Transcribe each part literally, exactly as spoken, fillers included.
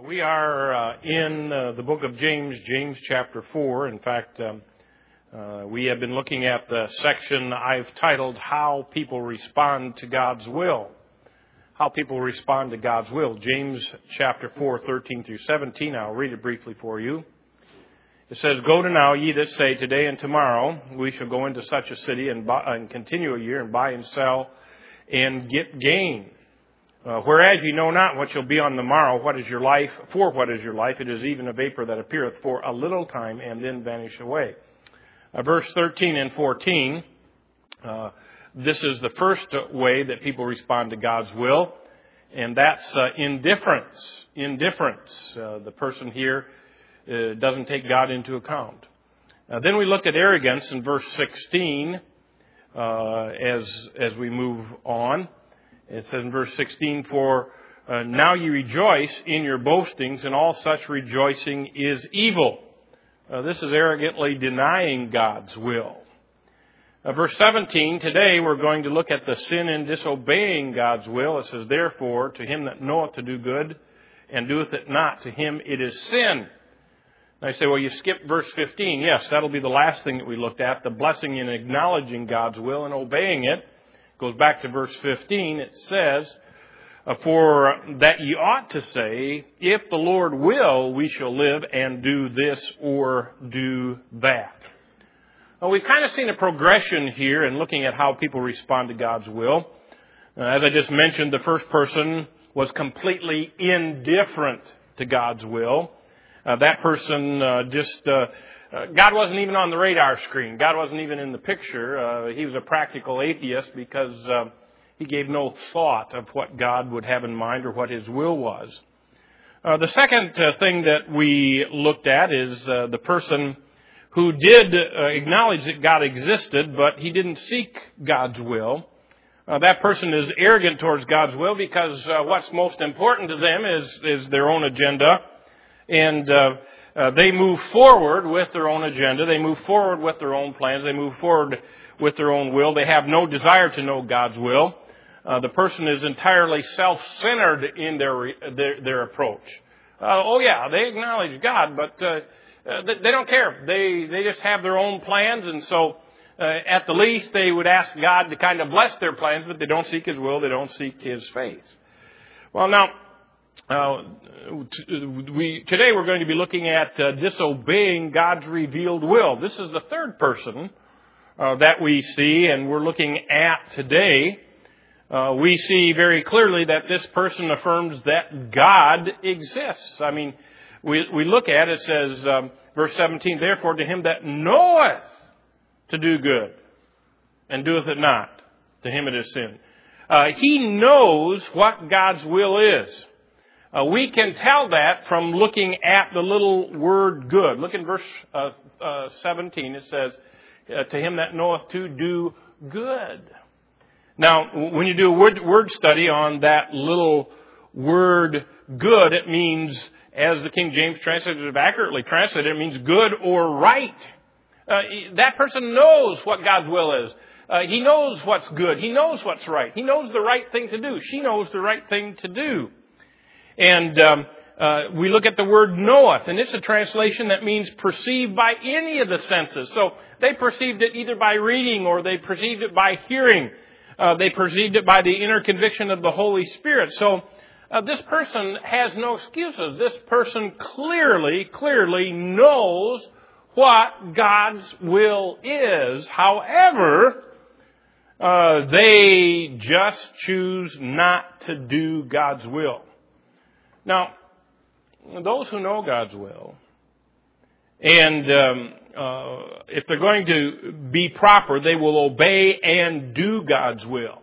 We are uh, in uh, the book of James, James chapter four. In fact, um, uh, we have been looking at the section I've titled, How People Respond to God's Will. How people respond to God's will. James chapter four, thirteen through seventeen. I'll read it briefly for you. It says, Go to now, ye that say, Today and tomorrow we shall go into such a city and, buy, and continue a year and buy and sell and get gain. Uh, whereas ye know not what shall be on the morrow, what is your life, for what is your life? It is even a vapor that appeareth for a little time and then vanish away. Uh, verse thirteen and fourteen, uh, this is the first way that people respond to God's will, and that's uh, indifference. Indifference. Uh, the person here uh, doesn't take God into account. Uh, then we looked at arrogance in verse sixteen uh, as as we move on. It says in verse sixteen, For uh, now ye rejoice in your boastings, and all such rejoicing is evil. Uh, this is arrogantly denying God's will. Uh, verse seventeen, today we're going to look at the sin in disobeying God's will. It says, Therefore, to him that knoweth to do good, and doeth it not, to him it is sin. And I say, well, you skipped verse fifteen. Yes, that'll be the last thing that we looked at, the blessing in acknowledging God's will and obeying it. Goes back to verse fifteen. It says, For that ye ought to say, If the Lord will, we shall live and do this or do that. Well, we've kind of seen a progression here in looking at how people respond to God's will. Uh, as I just mentioned, the first person was completely indifferent to God's will. Uh, that person uh, just... Uh, Uh, God wasn't even on the radar screen. God wasn't even in the picture. Uh, he was a practical atheist because uh, he gave no thought of what God would have in mind or what His will was. Uh, the second uh, thing that we looked at is uh, the person who did uh, acknowledge that God existed, but he didn't seek God's will. Uh, that person is arrogant towards God's will because uh, what's most important to them is, is their own agenda. And uh, Uh, they move forward with their own agenda. They move forward with their own plans. They move forward with their own will. They have no desire to know God's will. Uh, the person is entirely self-centered in their their, their approach. Uh, oh yeah, they acknowledge God, but uh, uh, they, they don't care. They they just have their own plans, and so uh, at the least they would ask God to kind of bless their plans, but they don't seek His will. They don't seek His faith. Well, now. Uh, we, today we're going to be looking at uh, disobeying God's revealed will. This is the third person uh, that we see, and we're looking at today. Uh, we see very clearly that this person affirms that God exists. I mean, we, we look at it, it says, um, verse seventeen, Therefore to him that knoweth to do good, and doeth it not, to him it is sin. Uh, he knows what God's will is. Uh, we can tell that from looking at the little word good. Look in verse uh, uh, seventeen. It says, uh, to him that knoweth to do good. Now, when you do a word, word study on that little word good, it means, as the King James translated it accurately translated, it means good or right. Uh, that person knows what God's will is. Uh, he knows what's good. He knows what's right. He knows the right thing to do. She knows the right thing to do. And um, uh, we look at the word knoweth, and it's a translation that means perceived by any of the senses. So they perceived it either by reading or they perceived it by hearing. Uh, they perceived it by the inner conviction of the Holy Spirit. So uh, this person has no excuses. This person clearly, clearly knows what God's will is. However, uh, they just choose not to do God's will. Now, those who know God's will, and um, uh, if they're going to be proper, they will obey and do God's will.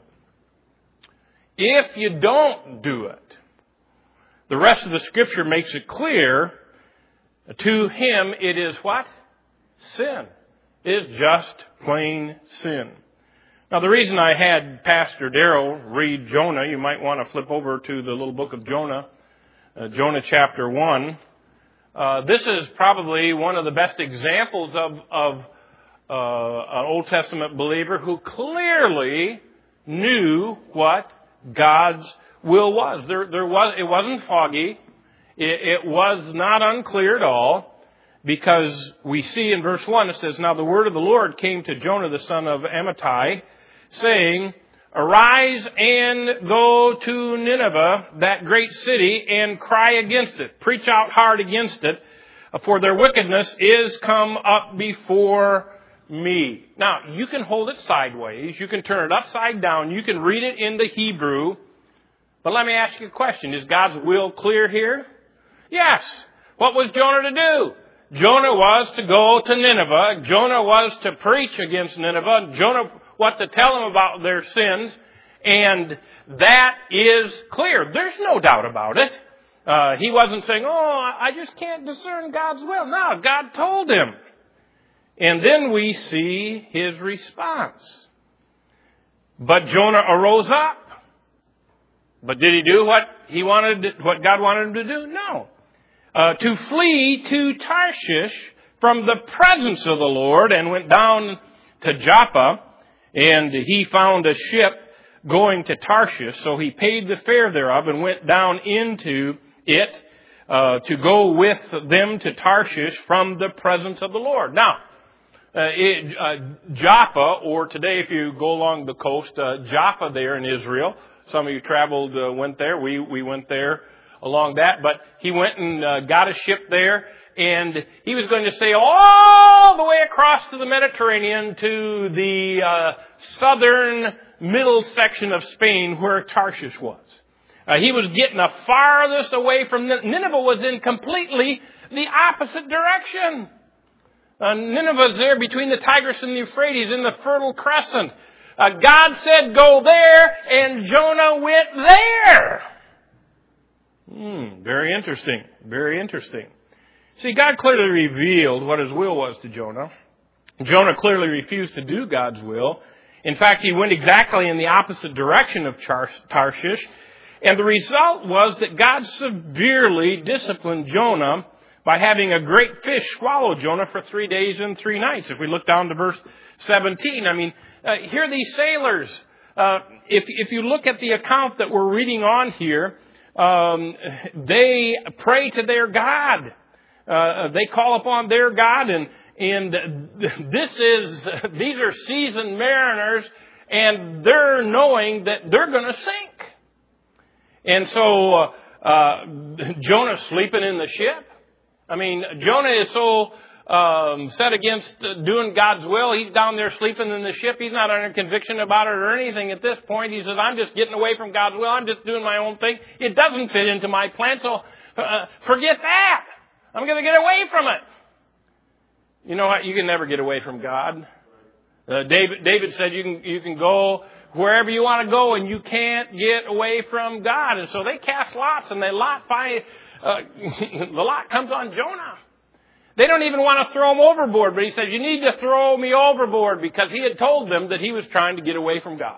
If you don't do it, the rest of the Scripture makes it clear, to him it is what? Sin. It is just plain sin. Now, the reason I had Pastor Darrell read Jonah, you might want to flip over to the little book of Jonah, Uh, Jonah chapter one. Uh, this is probably one of the best examples of, of uh, an Old Testament believer who clearly knew what God's will was. There, there was it wasn't foggy. It, it was not unclear at all, because we see in verse one, it says, "Now the word of the Lord came to Jonah the son of Amittai, saying, Arise and go to Nineveh, that great city, and cry against it. Preach out hard against it, for their wickedness is come up before me." Now, you can hold it sideways. You can turn it upside down. You can read it in the Hebrew. But let me ask you a question. Is God's will clear here? Yes. What was Jonah to do? Jonah was to go to Nineveh. Jonah was to preach against Nineveh. Jonah was to tell them about their sins. And that is clear. There's no doubt about it. Uh, he wasn't saying, oh, I just can't discern God's will. No, God told him. And then we see his response. But Jonah arose up. But did he do what he wanted, what God wanted him to do? No. Uh, to flee to Tarshish from the presence of the Lord, and went down to Joppa, and he found a ship going to Tarshish. So he paid the fare thereof and went down into it uh, to go with them to Tarshish from the presence of the Lord. Now, uh, it, uh, Joppa, or today if you go along the coast, uh, Jaffa there in Israel. Some of you traveled, uh, went there. We we went there along that. But he went and uh, got a ship there, and he was going to sail all the way across to the Mediterranean to the uh, southern middle section of Spain where Tarshish was. Uh, he was getting the farthest away from Nineveh. Was in completely the opposite direction. Uh, Nineveh's there between the Tigris and the Euphrates in the Fertile Crescent. Uh, God said go there, and Jonah went there. Hmm, very interesting. Very interesting. See, God clearly revealed what his will was to Jonah. Jonah clearly refused to do God's will. In fact, he went exactly in the opposite direction of Tarshish. And the result was that God severely disciplined Jonah by having a great fish swallow Jonah for three days and three nights. If we look down to verse seventeen, I mean, uh, here are these sailors. Uh, if, if you look at the account that we're reading on here, um, they pray to their God. Uh, they call upon their God, and and this is these are seasoned mariners, and they're knowing that they're going to sink. And so uh, uh, Jonah's sleeping in the ship. I mean, Jonah is so um, set against doing God's will. He's down there sleeping in the ship. He's not under conviction about it or anything at this point. He says, I'm just getting away from God's will. I'm just doing my own thing. It doesn't fit into my plan, so uh, forget that. I'm going to get away from it. You know what? You can never get away from God. Uh, David, David said you can you can go wherever you want to go, and you can't get away from God. And so they cast lots, and they lot find, uh, the lot comes on Jonah. They don't even want to throw him overboard, but he said, you need to throw me overboard, because he had told them that he was trying to get away from God.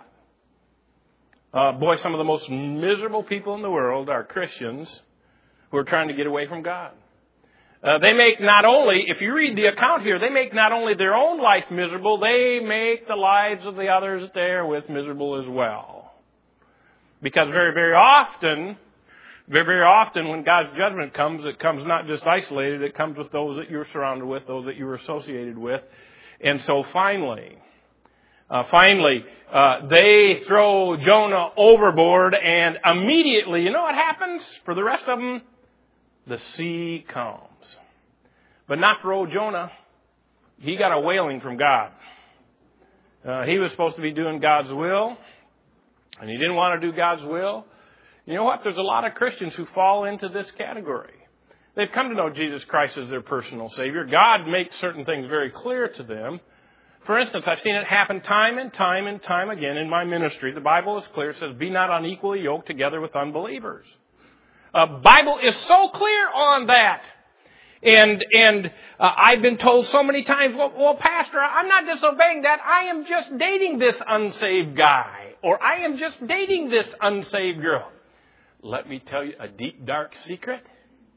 Uh, boy, some of the most miserable people in the world are Christians who are trying to get away from God. Uh, they make not only, if you read the account here, they make not only their own life miserable, they make the lives of the others that they're with miserable as well. Because very, very often, very, very often when God's judgment comes, it comes not just isolated, it comes with those that you're surrounded with, those that you're associated with. And so finally, uh, finally, uh, they throw Jonah overboard, and immediately, you know what happens for the rest of them? The sea calms. But not for old Jonah. He got a wailing from God. Uh, he was supposed to be doing God's will, and he didn't want to do God's will. You know what? There's a lot of Christians who fall into this category. They've come to know Jesus Christ as their personal Savior. God makes certain things very clear to them. For instance, I've seen it happen time and time and time again in my ministry. The Bible is clear. It says, be not unequally yoked together with unbelievers. The uh, Bible is so clear on that. And and uh, I've been told so many times, well, well, Pastor, I'm not disobeying that. I am just dating this unsaved guy. Or I am just dating this unsaved girl. Let me tell you a deep, dark secret.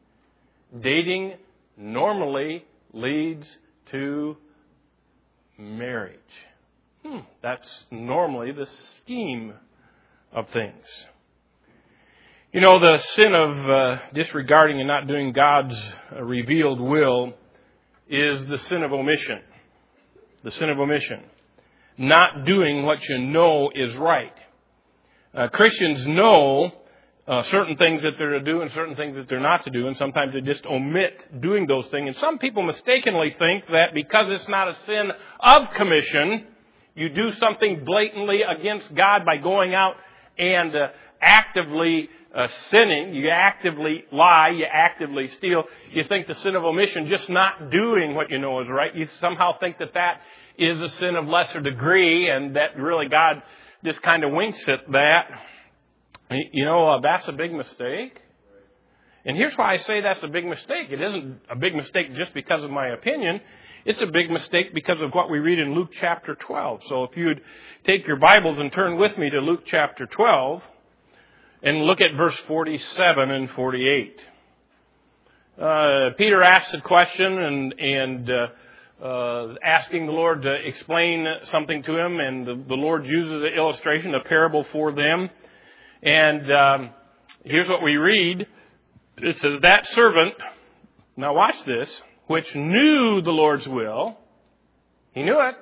Dating normally leads to marriage. Hmm, that's normally the scheme of things. You know, the sin of uh, disregarding and not doing God's uh, revealed will is the sin of omission. The sin of omission. Not doing what you know is right. Uh, Christians know uh, certain things that they're to do and certain things that they're not to do, and sometimes they just omit doing those things. And some people mistakenly think that because it's not a sin of commission, you do something blatantly against God by going out and uh, actively uh, sinning. You actively lie. You actively steal. You think the sin of omission, just not doing what you know is right. You somehow think that that is a sin of lesser degree, and that really God just kind of winks at that. You know, uh, that's a big mistake. And here's why I say that's a big mistake. It isn't a big mistake just because of my opinion. It's a big mistake because of what we read in Luke chapter twelve. So if you'd take your Bibles and turn with me to Luke chapter twelve and look at verse forty-seven and forty-eight. Uh, Peter asks a question and, and uh, uh, asking the Lord to explain something to him, and the, the Lord uses an illustration, a parable for them. And um, here's what we read. It says, that servant, now watch this, which knew the Lord's will, he knew it,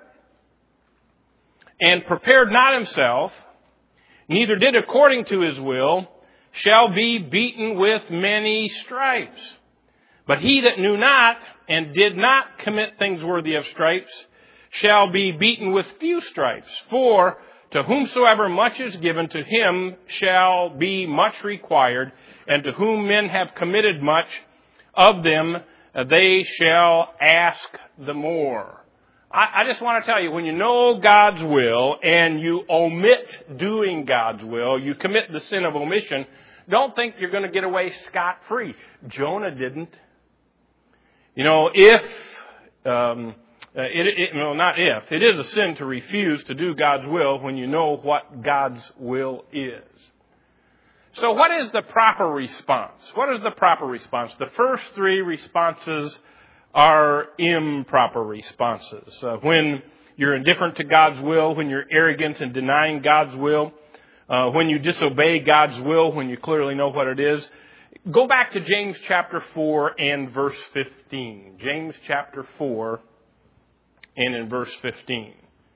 and prepared not himself, neither did according to his will, shall be beaten with many stripes. But he that knew not, and did not commit things worthy of stripes, shall be beaten with few stripes. For to whomsoever much is given, to him shall be much required, and to whom men have committed much, of them they shall ask the more. I, I just want to tell you, when you know God's will and you omit doing God's will, you commit the sin of omission, don't think you're going to get away scot-free. Jonah didn't. You know, if... Um, Uh, it, it, no, not if. It is a sin to refuse to do God's will when you know what God's will is. So what is the proper response? What is the proper response? The first three responses are improper responses. Uh, when you're indifferent to God's will, when you're arrogant and denying God's will, uh, when you disobey God's will, when you clearly know what it is. Go back to James chapter four and verse fifteen. James chapter four. And in verse fifteen,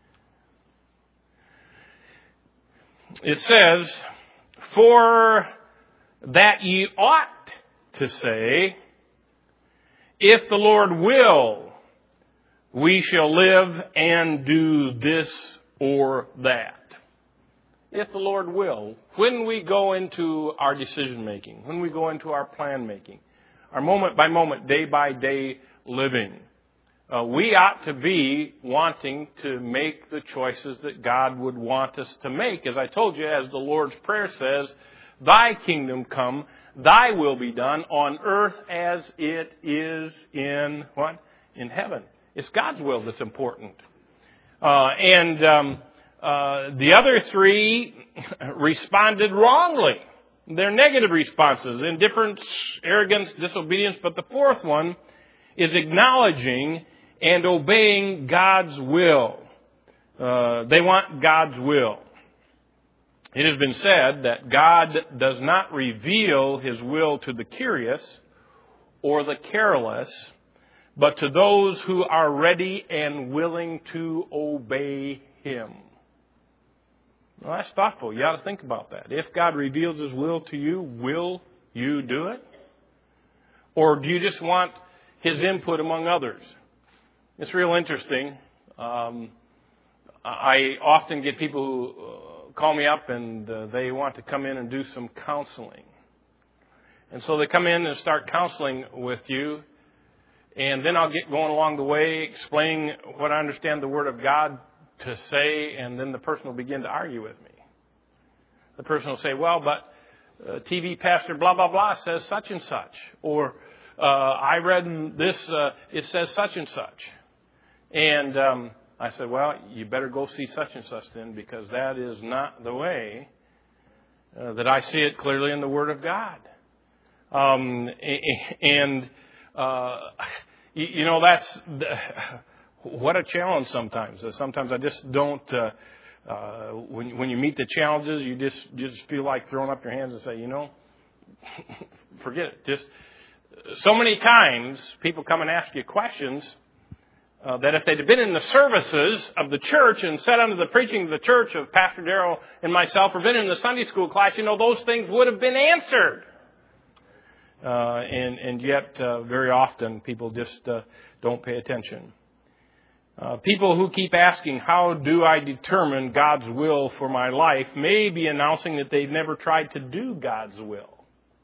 it says, for that ye ought to say, if the Lord will, we shall live and do this or that. If the Lord will. When we go into our decision making, when we go into our plan making, our moment by moment, day by day living, Uh, we ought to be wanting to make the choices that God would want us to make. As I told you, as the Lord's Prayer says, thy kingdom come, thy will be done on earth as it is in what? In heaven. It's God's will that's important. Uh, and um, uh, the other three responded wrongly. They're negative responses: indifference, arrogance, disobedience. But the fourth one is acknowledging and obeying God's will. Uh, they want God's will. It has been said that God does not reveal His will to the curious or the careless, but to those who are ready and willing to obey Him. Well, that's thoughtful. You ought to think about that. If God reveals His will to you, will you do it? Or do you just want His input among others? It's real interesting. Um, I often get people who uh, call me up and uh, they want to come in and do some counseling. And so they come in and start counseling with you. And then I'll get going along the way, explaining what I understand the Word of God to say. And then the person will begin to argue with me. The person will say, well, but uh, T V pastor blah, blah, blah says such and such. Or uh, I read in this, uh, it says such and such. And um, I said, well, you better go see such and such then, because that is not the way uh, that I see it clearly in the Word of God. Um, and, uh, you know, that's what a challenge sometimes. Sometimes I just don't, uh, uh, when, when you meet the challenges, you just, you just feel like throwing up your hands and say, you know, forget it. Just so many times people come and ask you questions uh, that if they'd have been in the services of the church and sat under the preaching of the church of Pastor Darrell and myself, or been in the Sunday school class, you know, those things would have been answered. Uh, and, and yet, uh, very often, people just uh, don't pay attention. Uh, people who keep asking, how do I determine God's will for my life, may be announcing that they've never tried to do God's will.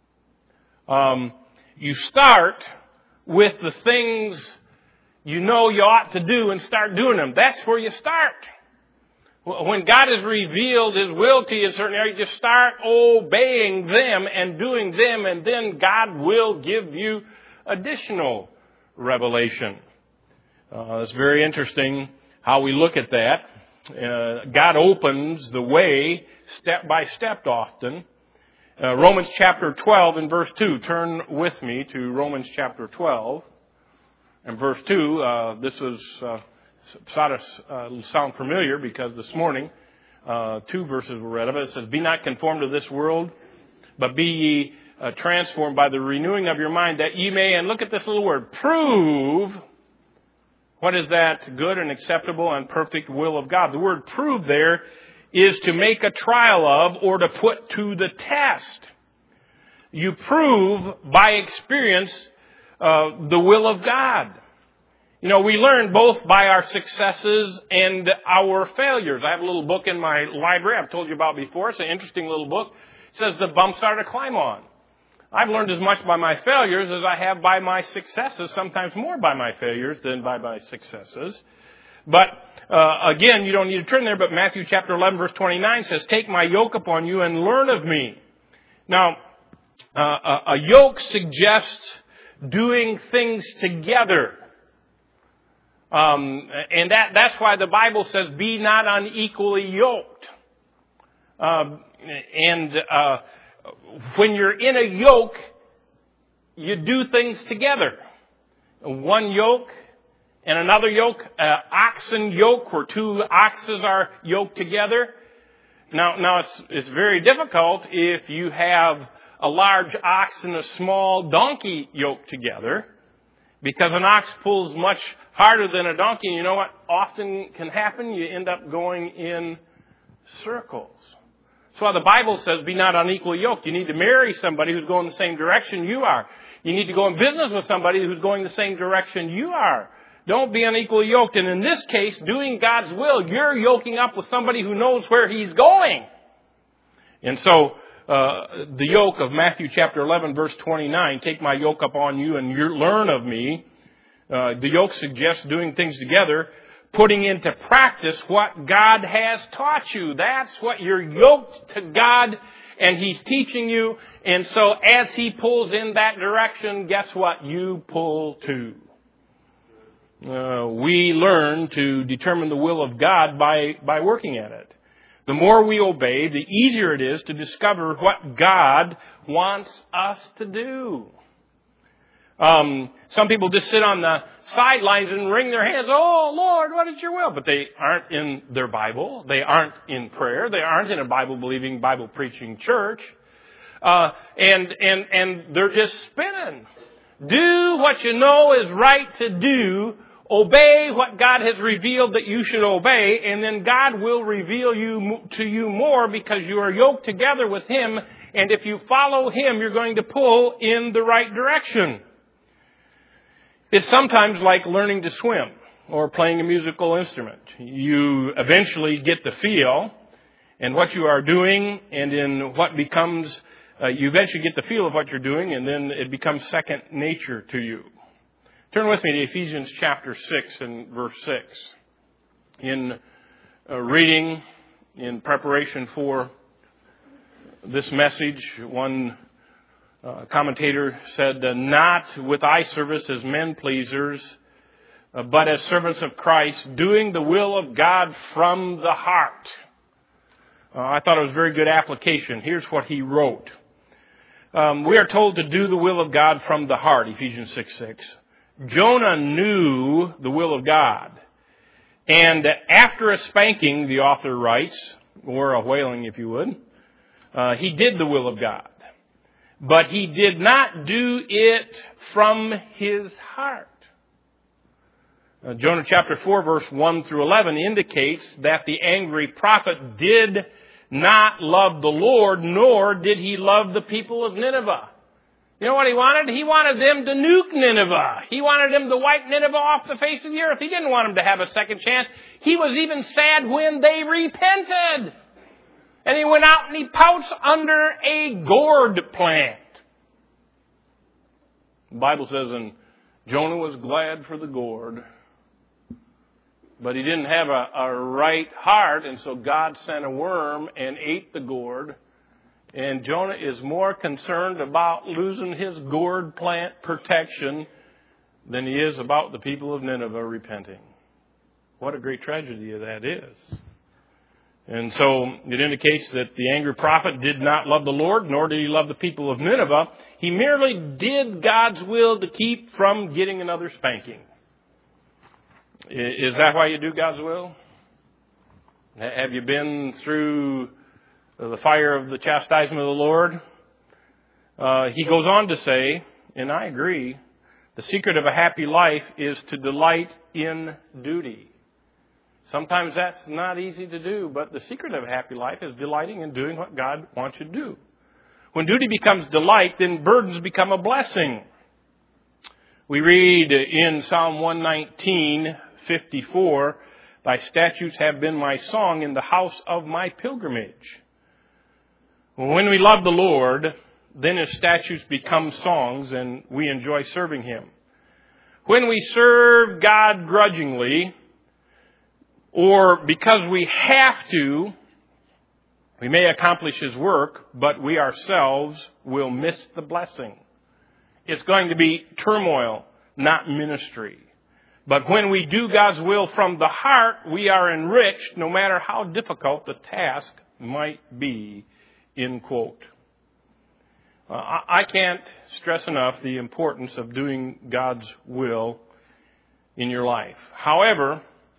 Um, you start with the things you know you ought to do and start doing them. That's where you start. When God has revealed His will to you in certain areas, you start obeying them and doing them, and then God will give you additional revelation. Uh, it's very interesting how we look at that. Uh, God opens the way step by step often. Uh, Romans chapter twelve and verse two. Turn with me to Romans chapter twelve and verse two. Uh, this was uh, sort of uh, sound familiar because this morning uh, two verses were read of it. It says, "Be not conformed to this world, but be ye uh, transformed by the renewing of your mind, that ye may," and look at this little word, "prove." What is that good and acceptable and perfect will of God? The word "prove" there is to make a trial of or to put to the test. You prove by experience uh, the will of God. You know, we learn both by our successes and our failures. I have a little book in my library I've told you about before. It's an interesting little book. It says the bumps are to climb on. I've learned as much by my failures as I have by my successes, sometimes more by my failures than by my successes. But, uh, again, you don't need to turn there, but Matthew chapter eleven verse twenty-nine says, "Take my yoke upon you and learn of me." Now, uh, a, a yoke suggests doing things together. Um, and that, that's why the Bible says, "Be not unequally yoked." Uh, and, uh, when you're in a yoke, you do things together. One yoke and another yoke, uh, oxen yoke, where two oxes are yoked together. Now, now it's it's very difficult if you have a large ox and a small donkey yoked together, because an ox pulls much harder than a donkey. And you know what often can happen? You end up going in circles. That's why the Bible says, "Be not unequally yoked." You need to marry somebody who's going the same direction you are. You need to go in business with somebody who's going the same direction you are. Don't be unequally yoked. And in this case, doing God's will, you're yoking up with somebody who knows where He's going. And so, uh, the yoke of Matthew chapter eleven, verse twenty-nine, "Take my yoke upon you and you learn of me." Uh, the yoke suggests doing things together, putting into practice what God has taught you. That's what you're yoked to God, and He's teaching you. And so as He pulls in that direction, guess what? You pull too. Uh, we learn to determine the will of God by, by working at it. The more we obey, the easier it is to discover what God wants us to do. Um, some people just sit on the sidelines and wring their hands. "Oh, Lord, what is your will?" But they aren't in their Bible. They aren't in prayer. They aren't in a Bible-believing, Bible-preaching church. Uh, and, and, and they're just spinning. Do what you know is right to do. Obey what God has revealed that you should obey. And then God will reveal you to you more, because you are yoked together with Him. And if you follow Him, you're going to pull in the right direction. It's sometimes like learning to swim or playing a musical instrument. You eventually get the feel in what you are doing, and in what becomes, uh, you eventually get the feel of what you're doing, and then it becomes second nature to you. Turn with me to Ephesians chapter six and verse six. In uh, reading, in preparation for this message, one Uh, commentator said, uh, "Not with eye service as men pleasers, uh, but as servants of Christ, doing the will of God from the heart." Uh, I thought it was very good application. Here's what he wrote. Um, we are told to do the will of God from the heart, Ephesians six six. Jonah knew the will of God. And after a spanking, the author writes, or a whaling if you would, uh, he did the will of God. but he did not do it from his heart. Uh, Jonah chapter four, verse one through eleven indicates that the angry prophet did not love the Lord, nor did he love the people of Nineveh. You know what he wanted? He wanted them to nuke Nineveh. He wanted them to wipe Nineveh off the face of the earth. He didn't want them to have a second chance. He was even sad when they repented. And he went out and he pouched under a gourd plant. The Bible says, and Jonah was glad for the gourd. But he didn't have a, a right heart, and so God sent a worm and ate the gourd. And Jonah is more concerned about losing his gourd plant protection than he is about the people of Nineveh repenting. What a great tragedy that is. And so it indicates that the angry prophet did not love the Lord, nor did he love the people of Nineveh. He merely did God's will to keep from getting another spanking. Is that why you do God's will? Have you been through the fire of the chastisement of the Lord? Uh, he goes on to say, and I agree, the secret of a happy life is to delight in duty. Sometimes that's not easy to do, but the secret of a happy life is delighting in doing what God wants you to do. When duty becomes delight, then burdens become a blessing. We read in Psalm one nineteen, fifty-four, thy statutes have been my song in the house of my pilgrimage. When we love the Lord, then his statutes become songs and we enjoy serving him. When we serve God grudgingly, or because we have to, we may accomplish his work, but we ourselves will miss the blessing. It's going to be turmoil, not ministry. But when we do God's will from the heart, we are enriched no matter how difficult the task might be, end quote. Uh, I can't stress enough the importance of doing God's will in your life. However,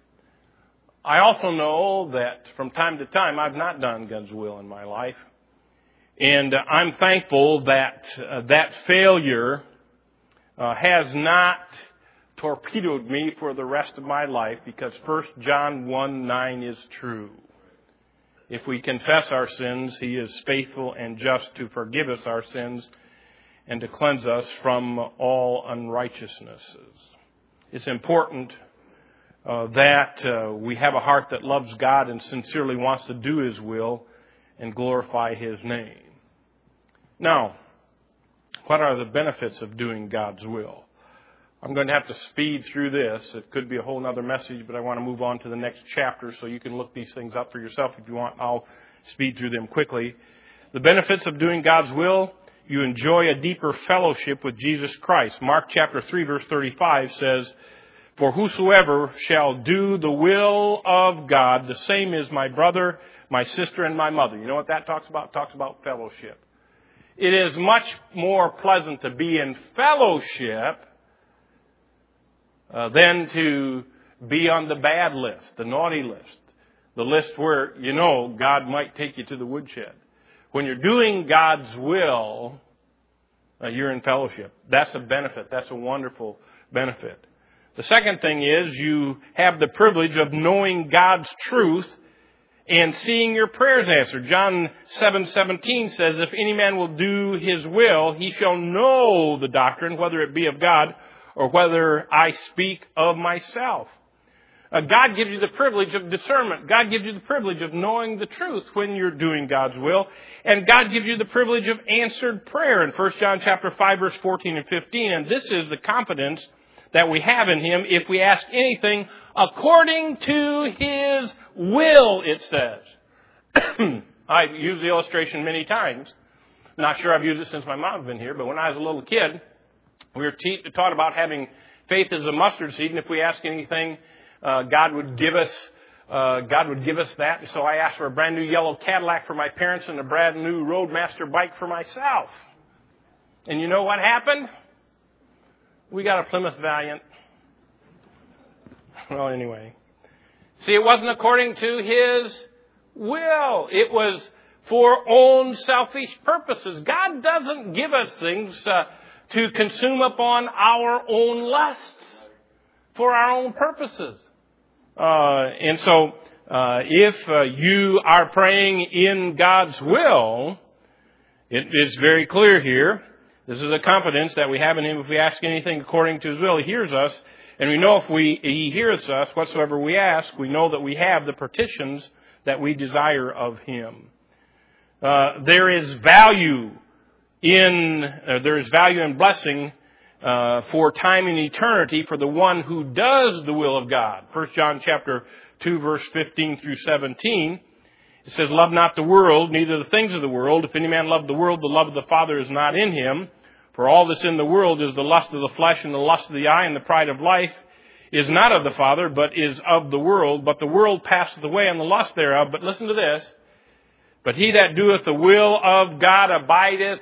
I also know that from time to time I've not done God's will in my life. And uh, I'm thankful that uh, that failure uh, has not torpedoed me for the rest of my life, because First John one nine is true. If we confess our sins, he is faithful and just to forgive us our sins and to cleanse us from all unrighteousnesses. It's important uh, that uh, we have a heart that loves God and sincerely wants to do his will and glorify his name. Now, what are the benefits of doing God's will? I'm going to have to speed through this. It could be a whole other message, but I want to move on to the next chapter so you can look these things up for yourself if you want. I'll speed through them quickly. The benefits of doing God's will: you enjoy a deeper fellowship with Jesus Christ. Mark chapter three, verse thirty-five says, for whosoever shall do the will of God, the same is my brother, my sister, and my mother. You know what that talks about? It talks about fellowship. It is much more pleasant to be in fellowship Uh, than to be on the bad list, the naughty list, the list where, you know, God might take you to the woodshed. When you're doing God's will, uh, you're in fellowship. That's a benefit. That's a wonderful benefit. The second thing is you have the privilege of knowing God's truth and seeing your prayers answered. John seven seventeen says, if any man will do his will, he shall know the doctrine, whether it be of God or whether I speak of myself. Uh, God gives you the privilege of discernment. God gives you the privilege of knowing the truth when you're doing God's will. And God gives you the privilege of answered prayer in First John chapter five, verse fourteen and fifteen. And this is the confidence that we have in him if we ask anything according to his will, it says. I've used the illustration many times. Not sure I've used it since my mom's been here, but when I was a little kid, we were te- taught about having faith as a mustard seed, and if we ask anything, uh, God would give us, uh, God would give us that. So I asked for a brand new yellow Cadillac for my parents and a brand new Roadmaster bike for myself. And you know what happened? We got a Plymouth Valiant. Well, anyway, see, it wasn't according to his will. It was for own selfish purposes. God doesn't give us things uh, to consume upon our own lusts for our own purposes. Uh, and so, uh, if uh, you are praying in God's will, it is very clear here. This is a confidence that we have in Him. If we ask anything according to His will, He hears us. And we know if we He hears us, whatsoever we ask, we know that we have the petitions that we desire of Him. Uh, there is value in uh, there is value and blessing uh, for time and eternity for the one who does the will of God. First John chapter two, verse fifteen through seventeen. It says, "Love not the world, neither the things of the world. If any man love the world, the love of the Father is not in him. For all that's in the world is the lust of the flesh and the lust of the eye and the pride of life is not of the Father, but is of the world. But the world passeth away and the lust thereof." But listen to this. "But he that doeth the will of God abideth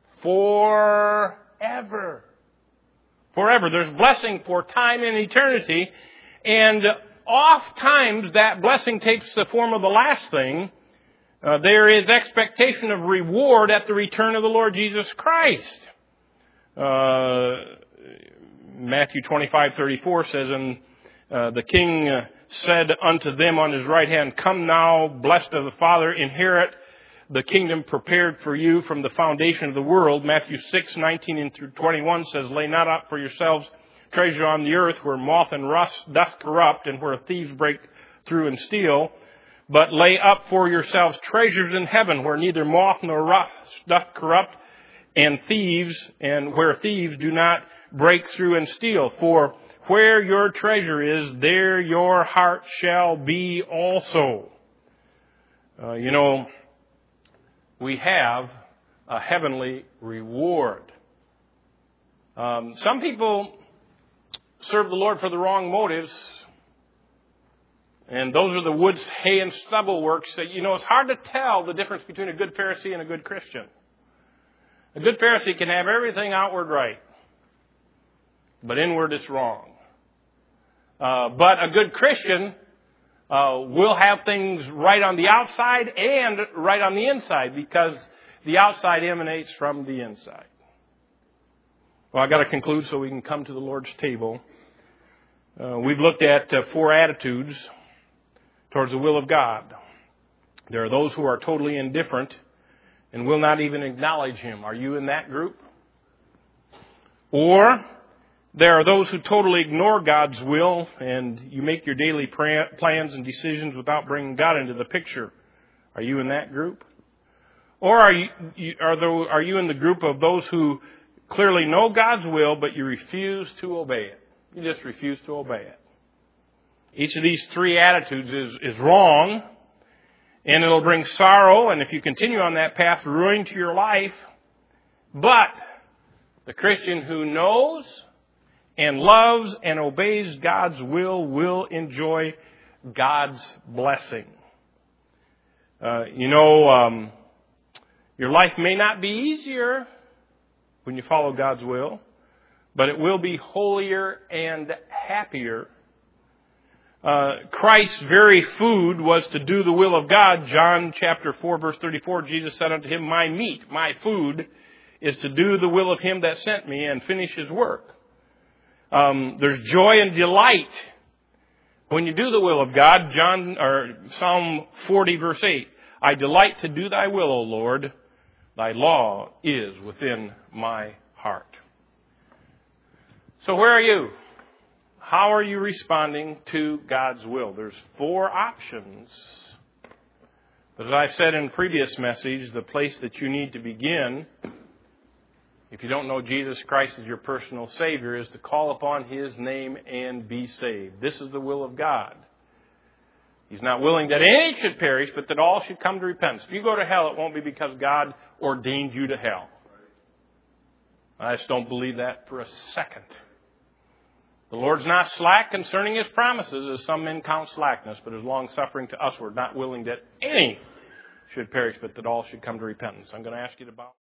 forever." Forever. There's blessing for time and eternity. And oft times that blessing takes the form of the last thing. Uh, there is expectation of reward at the return of the Lord Jesus Christ. Uh, Matthew twenty-five thirty-four says, "And uh, the king uh, said unto them on his right hand, Come now, blessed of the Father, inherit the kingdom prepared for you from the foundation of the world." Matthew six nineteen and through twenty-one says, "Lay not up for yourselves treasure on the earth, where moth and rust doth corrupt, and where thieves break through and steal. But lay up for yourselves treasures in heaven, where neither moth nor rust doth corrupt, and thieves, and where thieves do not break through and steal. For where your treasure is, there your heart shall be also." Uh, you know, we have a heavenly reward. Um, some people serve the Lord for the wrong motives. And those are the wood's hay and stubble works that, you know, it's hard to tell the difference between a good Pharisee and a good Christian. A good Pharisee can have everything outward right, but inward it's wrong. Uh, but a good Christian uh, will have things right on the outside and right on the inside, because the outside emanates from the inside. Well, I've got to conclude so we can come to the Lord's table. Uh, we've looked at uh, four attitudes towards the will of God. There are those who are totally indifferent and will not even acknowledge Him. Are you in that group? Or there are those who totally ignore God's will, and you make your daily plans and decisions without bringing God into the picture. Are you in that group? Or are you, are, there, are you in the group of those who clearly know God's will, but you refuse to obey it? You just refuse to obey it. Each of these three attitudes is, is wrong, and it'll bring sorrow, and if you continue on that path, ruin to your life. But the Christian who knows and loves and obeys God's will will enjoy God's blessing. Uh, you know, um, your life may not be easier when you follow God's will, but it will be holier and happier. Uh, Christ's very food was to do the will of God. John chapter four, verse thirty-four, Jesus said unto him, "My meat, my food, is to do the will of Him that sent me and finish His work." Um, there's joy and delight when you do the will of God. John or Psalm forty, verse eight, "I delight to do Thy will, O Lord. Thy law is within my heart." So where are you? How are you responding to God's will? There's four options. But as I've said in a previous message, the place that you need to begin, if you don't know Jesus Christ as your personal Savior, is to call upon His name and be saved. This is the will of God. He's not willing that any should perish, but that all should come to repentance. If you go to hell, it won't be because God ordained you to hell. I just don't believe that for a second. The Lord's not slack concerning His promises, as some men count slackness, but is long-suffering to usward, not willing that any should perish, but that all should come to repentance. I'm going to ask you to bow.